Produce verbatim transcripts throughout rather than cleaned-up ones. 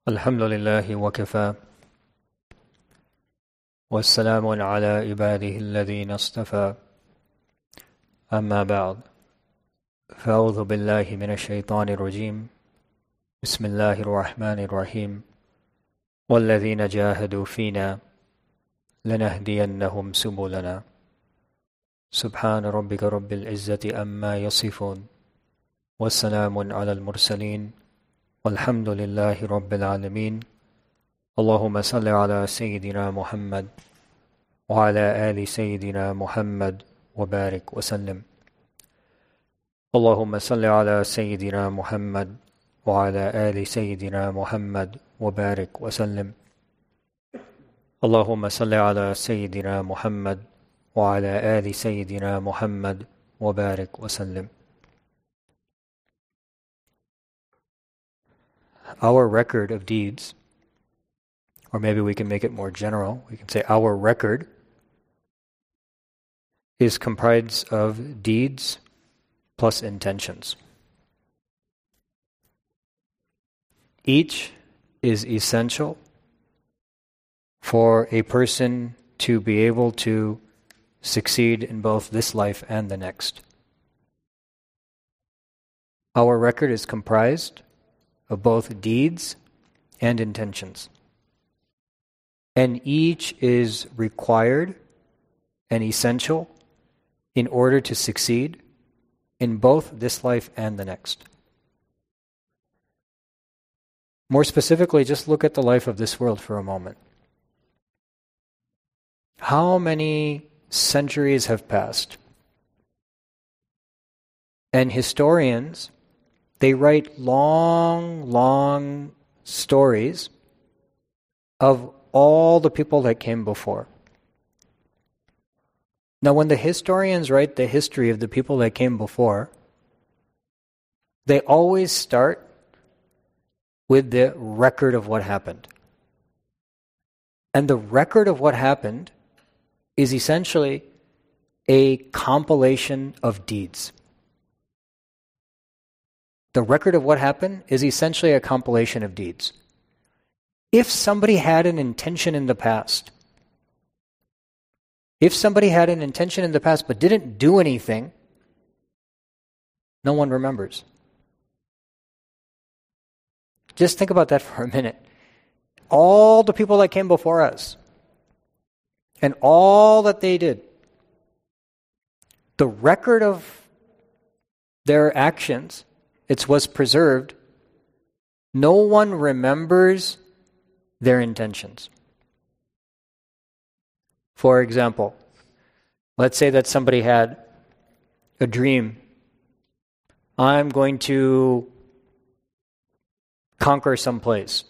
الحمد لله وكفى والسلام على عباده الذين اصطفى أما بعد فأعوذ بالله من الشيطان الرجيم بسم الله الرحمن الرحيم والذين جاهدوا فينا لنهدينهم سبلنا سبحان ربك رب العزة أما يصفون والسلام على المرسلين والحمد لله رب العالمين اللهم صل على سيدنا محمد وعلى آل سيدنا محمد وبارك وسلم اللهم صل على سيدنا محمد وعلى آل سيدنا محمد وبارك وسلم اللهم صل على سيدنا محمد وعلى آل سيدنا محمد وبارك وسلم. Our record of deeds, or maybe we can make it more general, we can say our record is comprised of deeds plus intentions. Each is essential for a person to be able to succeed in both this life and the next. Our record is comprised of both deeds and intentions. And each is required and essential in order to succeed in both this life and the next. More specifically, just look at the life of this world for a moment. How many centuries have passed? And historians, they write long, long stories of all the people that came before. Now, when the historians write the history of the people that came before, they always start with the record of what happened. And the record of what happened is essentially a compilation of deeds. The record of what happened is essentially a compilation of deeds. If somebody had an intention in the past, if somebody had an intention in the past but didn't do anything, no one remembers. Just think about that for a minute. All the people that came before us, and all that they did, the record of their actions, it was preserved. No one remembers their intentions. For example, let's say that somebody had a dream. I'm going to conquer some place.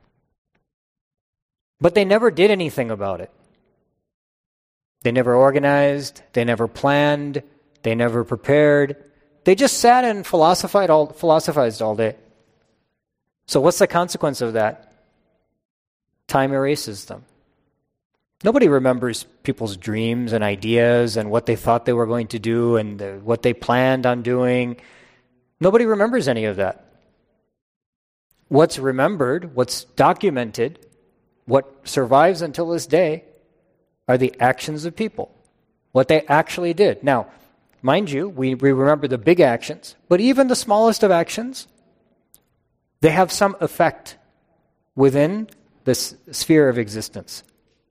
But they never did anything about it. They never organized, they never planned, they never prepared. They just sat and philosophized all, philosophized all day. So what's the consequence of that? Time erases them. Nobody remembers people's dreams and ideas and what they thought they were going to do and the, what they planned on doing. Nobody remembers any of that. What's remembered, what's documented, what survives until this day are the actions of people, what they actually did. Now, mind you, we, we remember the big actions, but even the smallest of actions, they have some effect within this sphere of existence.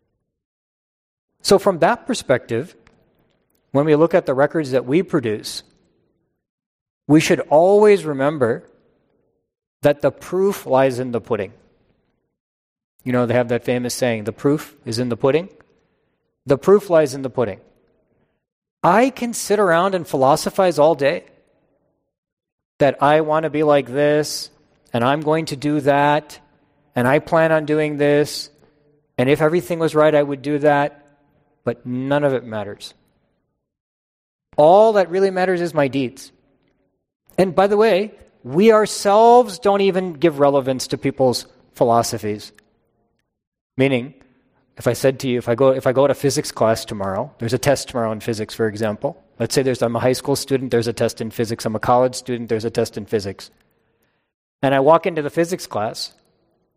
So from that perspective, when we look at the records that we produce, we should always remember that the proof lies in the pudding. You know, they have that famous saying, the proof is in the pudding. The proof lies in the pudding. I can sit around and philosophize all day that I want to be like this, and I'm going to do that, and I plan on doing this, and if everything was right, I would do that, but none of it matters. All that really matters is my deeds. And by the way, we ourselves don't even give relevance to people's philosophies. Meaning, if I said to you, if I go if I go to physics class tomorrow, there's a test tomorrow in physics, for example. Let's say there's I'm a high school student, there's a test in physics. I'm a college student, there's a test in physics. And I walk into the physics class,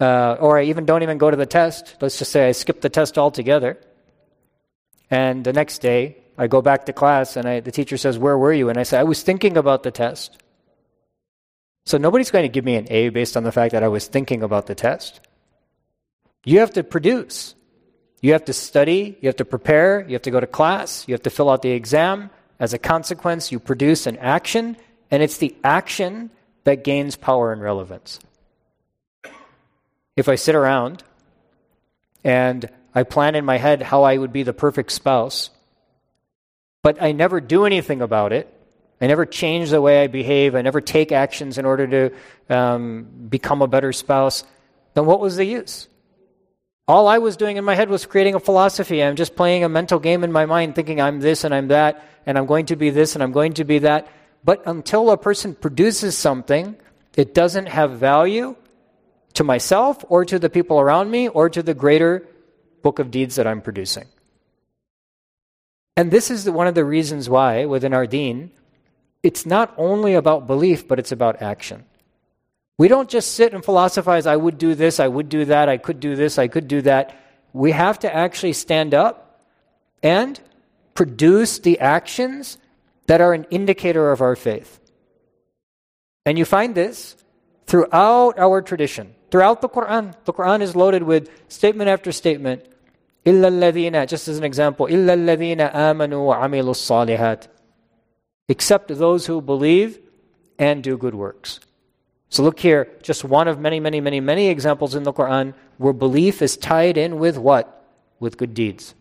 uh, or I even don't even go to the test. Let's just say I skip the test altogether. And the next day, I go back to class and I, the teacher says, where were you? And I say, I was thinking about the test. So nobody's going to give me an A based on the fact that I was thinking about the test. You have to produce. You have to study. You have to prepare. You have to go to class. You have to fill out the exam. As a consequence, you produce an action, and it's the action that gains power and relevance. If I sit around and I plan in my head how I would be the perfect spouse, but I never do anything about it, I never change the way I behave, I never take actions in order to um, become a better spouse, then what was the use? All I was doing in my head was creating a philosophy. I'm just playing a mental game in my mind, thinking I'm this and I'm that, and I'm going to be this and I'm going to be that. But until a person produces something, it doesn't have value to myself or to the people around me or to the greater book of deeds that I'm producing. And this is the, one of the reasons why, within our deen, it's not only about belief, but it's about action. We don't just sit and philosophize, I would do this, I would do that, I could do this, I could do that. We have to actually stand up and produce the actions that are an indicator of our faith. And you find this throughout our tradition. Throughout the Quran, the Quran is loaded with statement after statement. إِلَّا الَّذِينَ, just as an example, إِلَّا الَّذِينَ آمَنُوا وَعَمِلُوا الصَّالِحَاتِ, except those who believe and do good works. So look here, just one of many, many, many, many examples in the Quran where belief is tied in with what? With good deeds.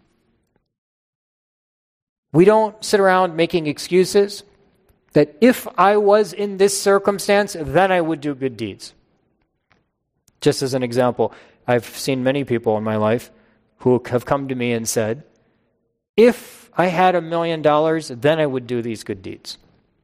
We don't sit around making excuses that if I was in this circumstance, then I would do good deeds. Just as an example, I've seen many people in my life who have come to me and said, if I had a million dollars, then I would do these good deeds.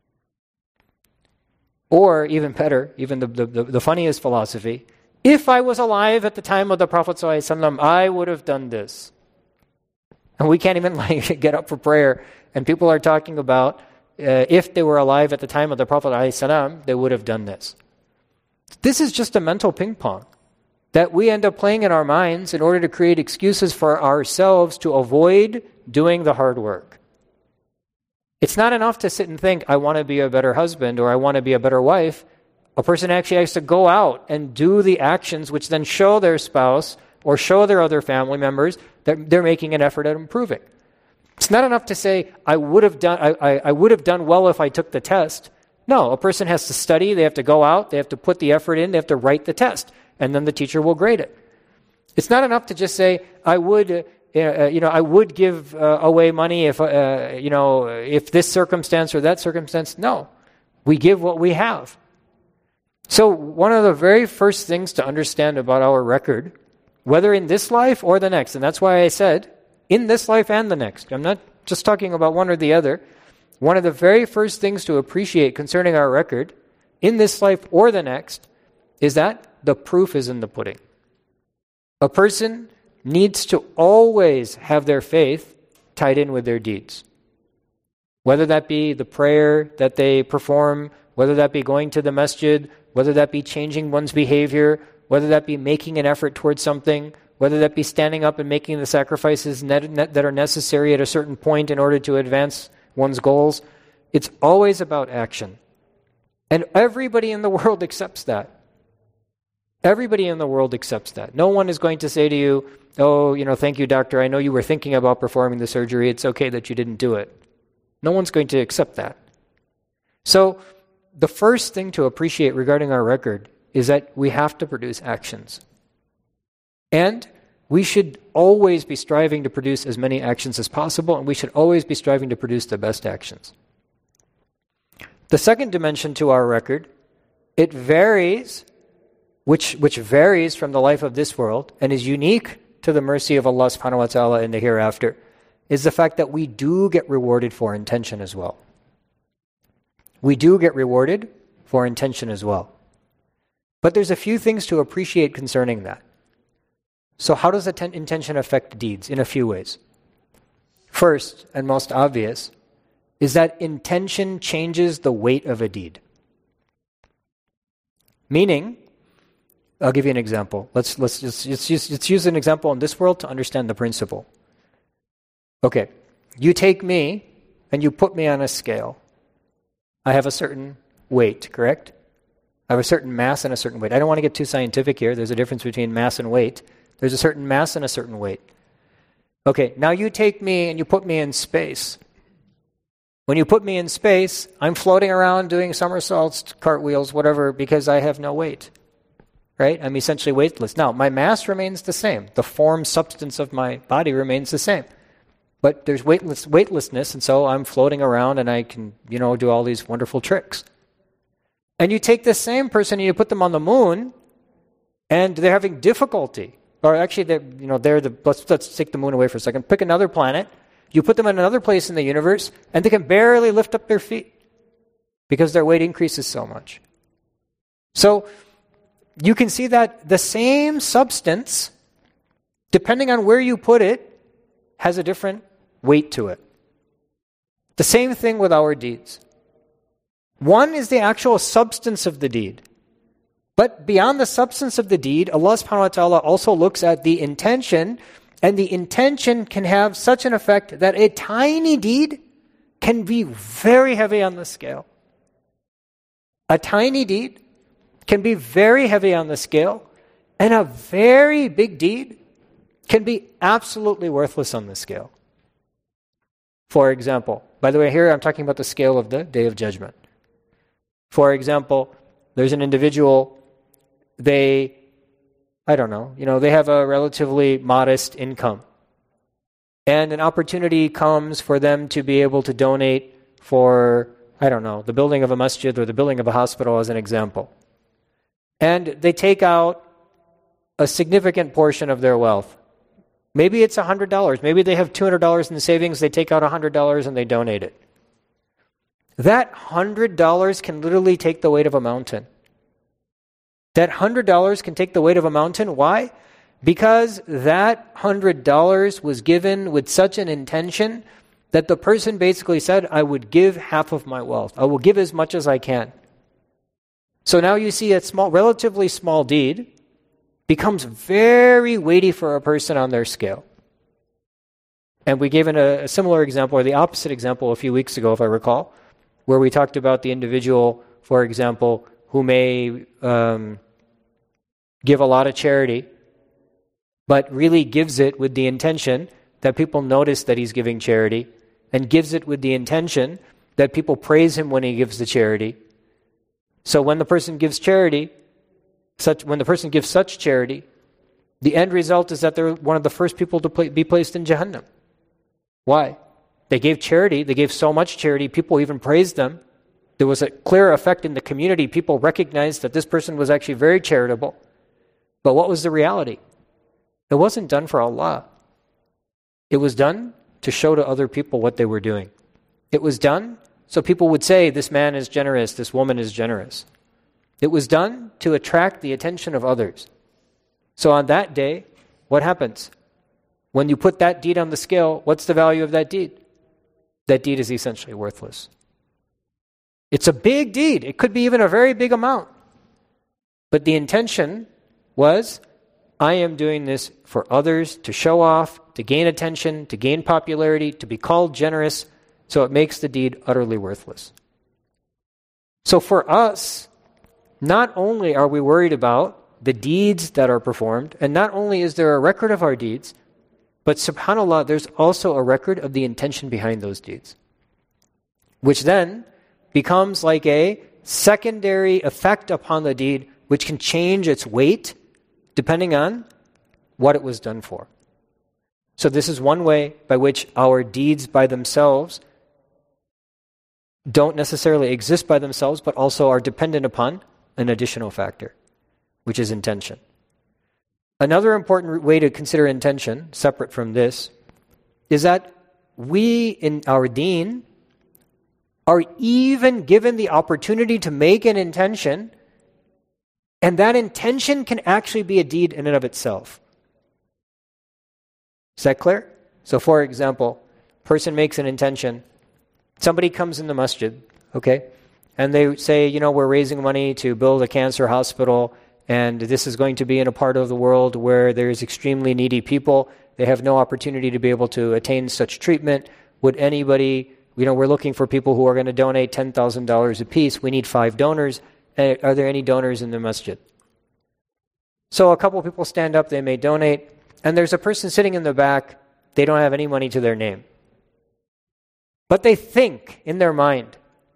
Or even better, even the, the, the funniest philosophy, if I was alive at the time of the Prophet ﷺ, I would have done this. And we can't even like get up for prayer. And people are talking about uh, if they were alive at the time of the Prophet ﷺ, they would have done this. This is just a mental ping pong that we end up playing in our minds in order to create excuses for ourselves to avoid doing the hard work. It's not enough to sit and think, I want to be a better husband or I want to be a better wife. A person actually has to go out and do the actions which then show their spouse or show their other family members that they're making an effort at improving. It's not enough to say, I would have done, I, I, I would have done well if I took the test. No, a person has to study, they have to go out, they have to put the effort in, they have to write the test, and then the teacher will grade it. It's not enough to just say, I would... Uh, Uh, you know, I would give uh, away money if, uh, you know, if this circumstance or that circumstance. No, we give what we have. So one of the very first things to understand about our record, whether in this life or the next, and that's why I said, in this life and the next, I'm not just talking about one or the other, one of the very first things to appreciate concerning our record, in this life or the next, is that the proof is in the pudding. A person needs to always have their faith tied in with their deeds. Whether that be the prayer that they perform, whether that be going to the masjid, whether that be changing one's behavior, whether that be making an effort towards something, whether that be standing up and making the sacrifices net, net, that are necessary at a certain point in order to advance one's goals. It's always about action. And everybody in the world accepts that. Everybody in the world accepts that. No one is going to say to you, oh, you know, thank you, doctor. I know you were thinking about performing the surgery. It's okay that you didn't do it. No one's going to accept that. So the first thing to appreciate regarding our record is that we have to produce actions. And we should always be striving to produce as many actions as possible, and we should always be striving to produce the best actions. The second dimension to our record, it varies, which, which varies from the life of this world and is unique to the mercy of Allah subhanahu wa ta'ala in the hereafter, is the fact that we do get rewarded for intention as well. We do get rewarded for intention as well. But there's a few things to appreciate concerning that. So how does atten- intention affect deeds? In a few ways. First, and most obvious, is that intention changes the weight of a deed. Meaning, I'll give you an example. Let's let's just let's use, let's use an example in this world to understand the principle. Okay, you take me and you put me on a scale. I have a certain weight, correct? I have a certain mass and a certain weight. I don't want to get too scientific here. There's a difference between mass and weight. There's a certain mass and a certain weight. Okay, now you take me and you put me in space. When you put me in space, I'm floating around doing somersaults, cartwheels, whatever, because I have no weight. Right? I'm essentially weightless. Now, my mass remains the same. The form, substance of my body remains the same. But there's weightless, weightlessness, and so I'm floating around and I can, you know, do all these wonderful tricks. And you take the same person and you put them on the moon, and they're having difficulty. Or actually, they're, you know, they're the, let's, let's take the moon away for a second. Pick another planet. You put them in another place in the universe, and they can barely lift up their feet because their weight increases so much. So, you can see that the same substance, depending on where you put it, has a different weight to it. The same thing with our deeds. One is the actual substance of the deed. But beyond the substance of the deed, Allah subhanahu wa ta'ala also looks at the intention, and the intention can have such an effect that a tiny deed can be very heavy on the scale. A tiny deed can be very heavy on the scale, and a very big deed can be absolutely worthless on the scale. For example, by the way, here I'm talking about the scale of the Day of Judgment. For example, there's an individual, they, I don't know, you know, they have a relatively modest income. And an opportunity comes for them to be able to donate for, I don't know, the building of a masjid or the building of a hospital as an example. And they take out a significant portion of their wealth. Maybe it's one hundred dollars. Maybe they have two hundred dollars in the savings. They take out one hundred dollars and they donate it. That one hundred dollars can literally take the weight of a mountain. That one hundred dollars can take the weight of a mountain. Why? Because that one hundred dollars was given with such an intention that the person basically said, I would give half of my wealth. I will give as much as I can. So now you see a small, relatively small deed becomes very weighty for a person on their scale. And we gave an, a, a similar example, or the opposite example, a few weeks ago, if I recall, where we talked about the individual, for example, who may um, give a lot of charity, but really gives it with the intention that people notice that he's giving charity, and gives it with the intention that people praise him when he gives the charity. So when the person gives charity, such when the person gives such charity, the end result is that they're one of the first people to play, be placed in Jahannam. Why? They gave charity, they gave so much charity, people even praised them. There was a clear effect in the community. People recognized that this person was actually very charitable. But what was the reality? It wasn't done for Allah. It was done to show to other people what they were doing. It was done so people would say, this man is generous, this woman is generous. It was done to attract the attention of others. So on that day, what happens? When you put that deed on the scale, what's the value of that deed? That deed is essentially worthless. It's a big deed. It could be even a very big amount. But the intention was, I am doing this for others to show off, to gain attention, to gain popularity, to be called generous, so it makes the deed utterly worthless. So for us, not only are we worried about the deeds that are performed, and not only is there a record of our deeds, but subhanAllah, there's also a record of the intention behind those deeds, which then becomes like a secondary effect upon the deed, which can change its weight depending on what it was done for. So this is one way by which our deeds by themselves don't necessarily exist by themselves, but also are dependent upon an additional factor, which is intention. Another important way to consider intention, separate from this, is that we in our deen are even given the opportunity to make an intention, and that intention can actually be a deed in and of itself. Is that clear? So for example, person makes an intention. Somebody comes in the masjid, okay? And they say, you know, we're raising money to build a cancer hospital, and this is going to be in a part of the world where there's extremely needy people. They have no opportunity to be able to attain such treatment. Would anybody, you know, we're looking for people who are going to donate ten thousand dollars apiece. We need five donors. Are there any donors in the masjid? So a couple of people stand up, they may donate, and there's a person sitting in the back, they don't have any money to their name. But they think in their mind,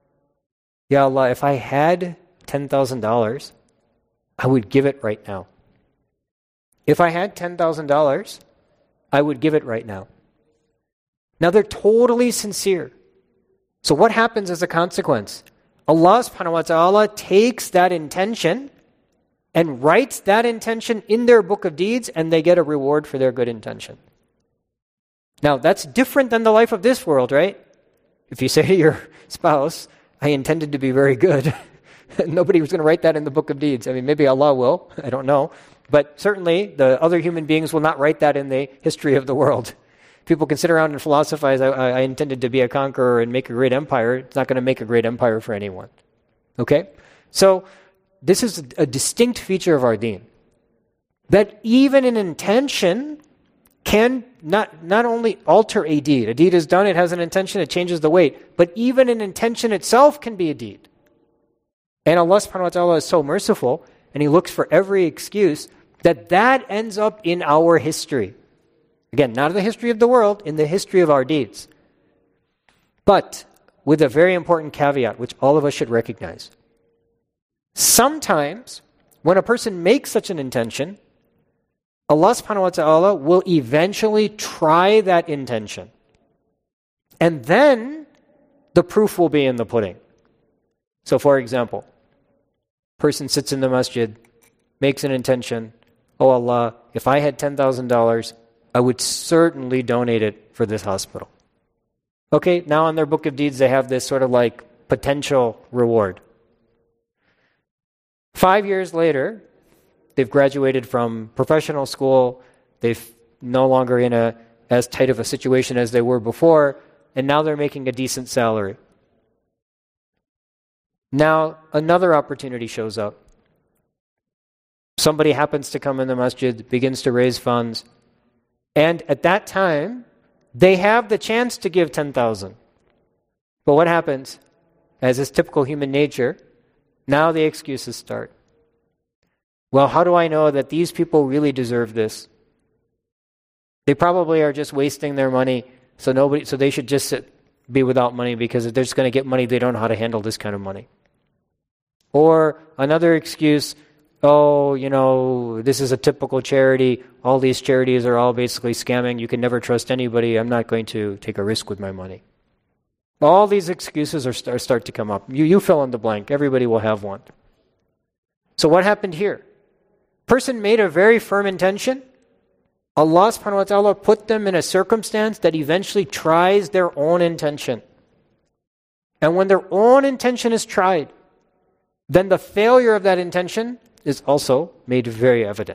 Ya Allah, if I had ten thousand dollars, I would give it right now. If I had ten thousand dollars, I would give it right now. Now they're totally sincere. So what happens as a consequence? Allah subhanahu wa ta'ala takes that intention and writes that intention in their book of deeds, and they get a reward for their good intention. Now that's different than the life of this world, right? If you say to your spouse, I intended to be very good, nobody was going to write that in the book of deeds. I mean, maybe Allah will, I don't know. But certainly the other human beings will not write that in the history of the world. People can sit around and philosophize, I, I intended to be a conqueror and make a great empire. It's not going to make a great empire for anyone. Okay? So this is a distinct feature of our deen. That even an intention can not, not only alter a deed. A deed is done, it has an intention, it changes the weight. But even an intention itself can be a deed. And Allah subhanahu wa ta'ala is so merciful, and He looks for every excuse, that that ends up in our history. Again, not in the history of the world, in the history of our deeds. But with a very important caveat, which all of us should recognize. Sometimes, when a person makes such an intention, Allah subhanahu wa ta'ala will eventually try that intention. And then, the proof will be in the pudding. So for example, person sits in the masjid, makes an intention, oh Allah, if I had ten thousand dollars, I would certainly donate it for this hospital. Okay, now in their book of deeds, they have this sort of like potential reward. Five years later, they've graduated from professional school, they've no longer in a as tight of a situation as they were before, and now they're making a decent salary. Now, another opportunity shows up. Somebody happens to come in the masjid, begins to raise funds, and at that time, they have the chance to give ten thousand. But what happens? As is typical human nature, now the excuses start. Well, how do I know that these people really deserve this? They probably are just wasting their money, so nobody, so they should just sit, be without money, because if they're just going to get money, they don't know how to handle this kind of money. Or another excuse, oh, you know, this is a typical charity. All these charities are all basically scamming. You can never trust anybody. I'm not going to take a risk with my money. All these excuses are start, start to come up. You, you fill in the blank. Everybody will have one. So what happened here? Person made a very firm intention. Allah subhanahu wa ta'ala put them in a circumstance that eventually tries their own intention. And when their own intention is tried, then the failure of that intention is also made very evident.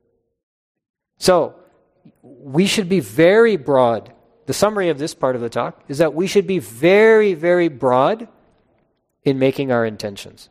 So, we should be very broad. The summary of this part of the talk is that we should be very, very broad in making our intentions.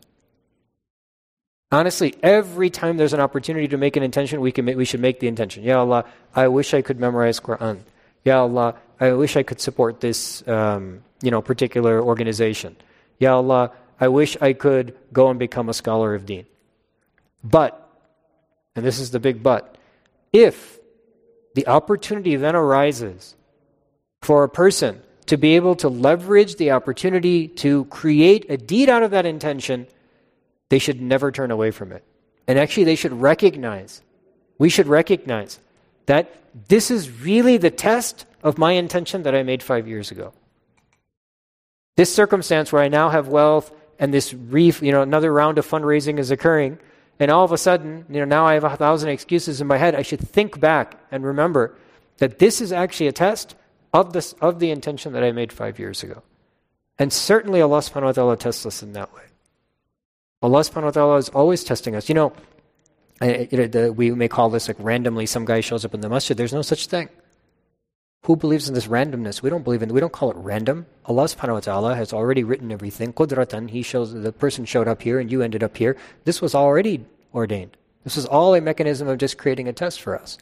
Honestly, every time there's an opportunity to make an intention, we can make, we should make the intention. Ya Allah, I wish I could memorize Quran. Ya Allah, I wish I could support this um, you know, particular organization. Ya Allah, I wish I could go and become a scholar of deen. But, and this is the big but, if the opportunity then arises for a person to be able to leverage the opportunity to create a deed out of that intention, they should never turn away from it. And actually they should recognize, we should recognize that this is really the test of my intention that I made five years ago. This circumstance where I now have wealth and this reef, you know, another round of fundraising is occurring, and all of a sudden, you know, now I have a thousand excuses in my head. I should think back and remember that this is actually a test of this of the intention that I made five years ago. And certainly Allah subhanahu wa ta'ala tests us in that way. Allah subhanahu wa ta'ala is always testing us. You know, I, you know the, we may call this like randomly some guy shows up in the masjid. There's no such thing. Who believes in this randomness? We don't believe in, we don't call it random. Allah subhanahu wa ta'ala has already written everything. Qudratan, He shows, the person showed up here and you ended up here. This was already ordained. This is all a mechanism of just creating a test for us.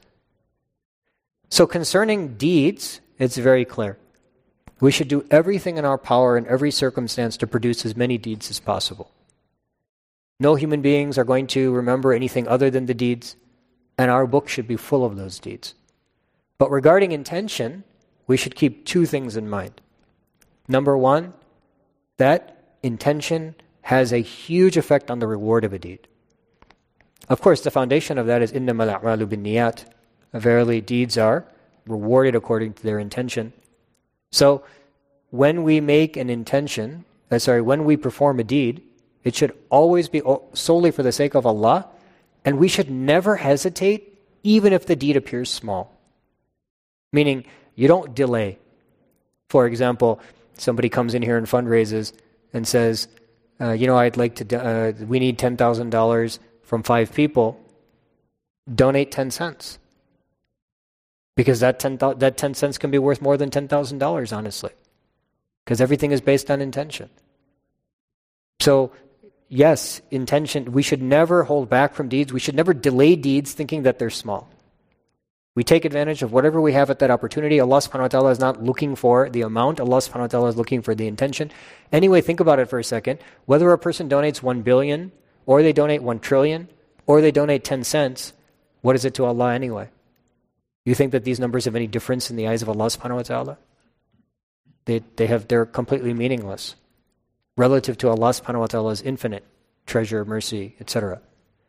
So concerning deeds, it's very clear. We should do everything in our power in every circumstance to produce as many deeds as possible. No human beings are going to remember anything other than the deeds, and our book should be full of those deeds. But regarding intention, we should keep two things in mind. Number one, that intention has a huge effect on the reward of a deed. Of course, the foundation of that is إِنَّمَا الْأَعْمَالُ بِالنِّيَّاتِ. Verily, deeds are rewarded according to their intention. So, when we make an intention, uh, sorry, when we perform a deed, it should always be solely for the sake of Allah, and we should never hesitate, even if the deed appears small. Meaning, you don't delay. For example, somebody comes in here and fundraises and says, uh, you know, I'd like to, uh, we need ten thousand dollars from five people. Donate ten cents. Because that ten, that ten cents can be worth more than ten thousand dollars, honestly. Because everything is based on intention. So, yes, intention, we should never hold back from deeds. We should never delay deeds thinking that they're small. We take advantage of whatever we have at that opportunity. Allah subhanahu wa ta'ala is not looking for the amount. Allah subhanahu wa ta'ala is looking for the intention. Anyway, think about it for a second. Whether a person donates one billion, or they donate one trillion, or they donate ten cents, what is it to Allah anyway? You think that these numbers have any difference in the eyes of Allah subhanahu wa ta'ala? They, they have, they're completely meaningless relative to Allah subhanahu wa ta'ala's infinite treasure, mercy, et cetera.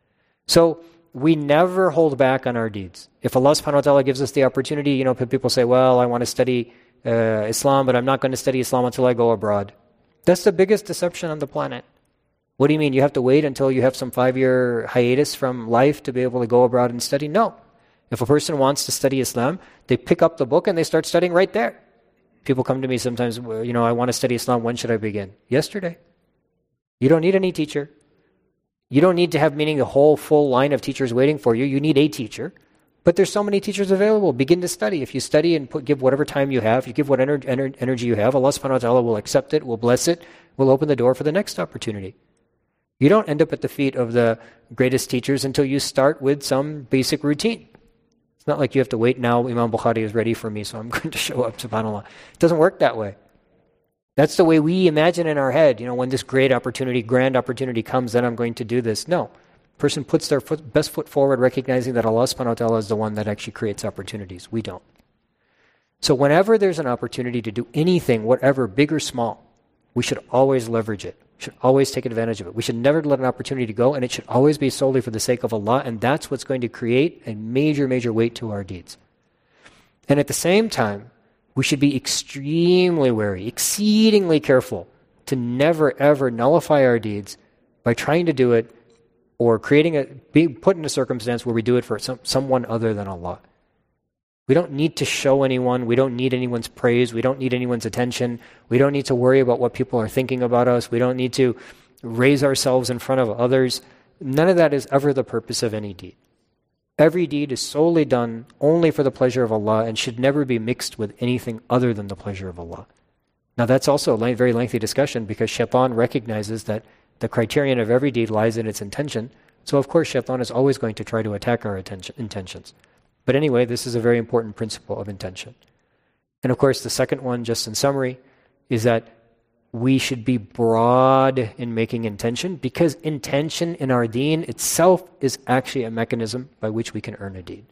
So, we never hold back on our deeds. If Allah subhanahu wa ta'ala gives us the opportunity, you know, people say, well, I want to study uh, Islam, but I'm not going to study Islam until I go abroad. That's the biggest deception on the planet. What do you mean? You have to wait until you have some five-year hiatus from life to be able to go abroad and study? No. If a person wants to study Islam, they pick up the book and they start studying right there. People come to me sometimes, you know, I want to study Islam, when should I begin? Yesterday. You don't need any teacher. You don't need to have, meaning, a whole full line of teachers waiting for you. You need a teacher. But there's so many teachers available. Begin to study. If you study and put, give whatever time you have, you give what ener- ener- energy you have, Allah subhanahu wa ta'ala will accept it, will bless it, will open the door for the next opportunity. You don't end up at the feet of the greatest teachers until you start with some basic routine. It's not like you have to wait now, Imam Bukhari is ready for me, so I'm going to show up, subhanAllah. It doesn't work that way. That's the way we imagine in our head. You know, when this great opportunity, grand opportunity comes, then I'm going to do this. No. Person puts their foot, best foot forward, recognizing that Allah subhanahu wa ta'ala is the one that actually creates opportunities. We don't. So whenever there's an opportunity to do anything, whatever, big or small, we should always leverage it. We should always take advantage of it. We should never let an opportunity go, and it should always be solely for the sake of Allah, and that's what's going to create a major, major weight to our deeds. And at the same time, we should be extremely wary, exceedingly careful to never ever nullify our deeds by trying to do it or creating a, being put in a circumstance where we do it for some, someone other than Allah. We don't need to show anyone. We don't need anyone's praise. We don't need anyone's attention. We don't need to worry about what people are thinking about us. We don't need to raise ourselves in front of others. None of that is ever the purpose of any deed. Every deed is solely done only for the pleasure of Allah and should never be mixed with anything other than the pleasure of Allah. Now that's also a very lengthy discussion because Shaitan recognizes that the criterion of every deed lies in its intention. So of course Shaitan is always going to try to attack our attention, intentions. But anyway, this is a very important principle of intention. And of course the second one, just in summary, is that we should be broad in making intention because intention in our deen itself is actually a mechanism by which we can earn a deed.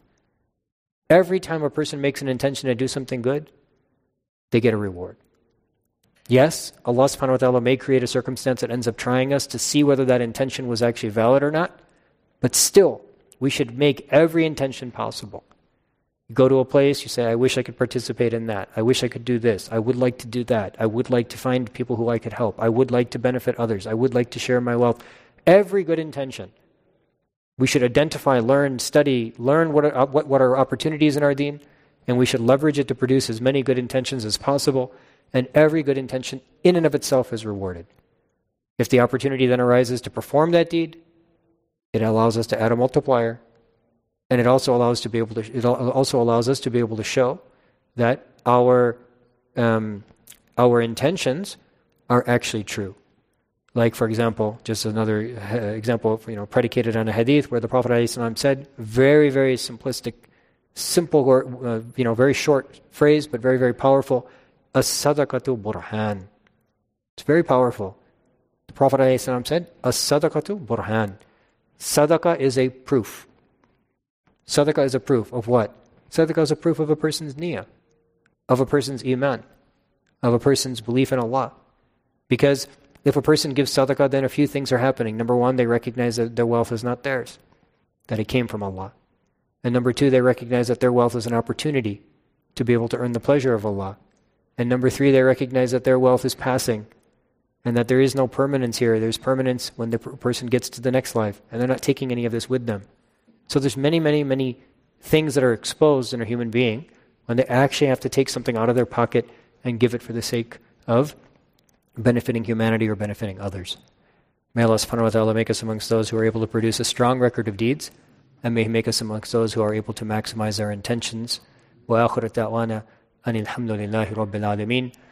Every time a person makes an intention to do something good, they get a reward. Yes, Allah subhanahu wa ta'ala may create a circumstance that ends up trying us to see whether that intention was actually valid or not, but still, we should make every intention possible. You go to a place, you say, I wish I could participate in that. I wish I could do this. I would like to do that. I would like to find people who I could help. I would like to benefit others. I would like to share my wealth. Every good intention. We should identify, learn, study, learn what are, what, what are opportunities in our deen, and we should leverage it to produce as many good intentions as possible, and every good intention in and of itself is rewarded. If the opportunity then arises to perform that deed, it allows us to add a multiplier. And it also allows to be able to. It also allows us to be able to show that our um, our intentions are actually true. Like, for example, just another uh, example, you know, predicated on a hadith where the Prophet ﷺ said, very, very simplistic, simple, uh, you know, very short phrase, but very, very powerful, as-sadaqatu burhan. It's very powerful. The Prophet ﷺ said, as-sadaqatu burhan. Sadaqah is a proof. Sadaqah is a proof of what? Sadaqah is a proof of a person's niyyah, of a person's iman, of a person's belief in Allah. Because if a person gives sadaqah, then a few things are happening. Number one, they recognize that their wealth is not theirs, that it came from Allah. And number two, they recognize that their wealth is an opportunity to be able to earn the pleasure of Allah. And number three, they recognize that their wealth is passing and that there is no permanence here. There's permanence when the person gets to the next life, and they're not taking any of this with them. So there's many, many, many things that are exposed in a human being when they actually have to take something out of their pocket and give it for the sake of benefiting humanity or benefiting others. May Allah subhanahu wa ta'ala make us amongst those who are able to produce a strong record of deeds, and may He make us amongst those who are able to maximize their intentions. Wa akhiru da'wana anil hamdulillahi rabbil alameen.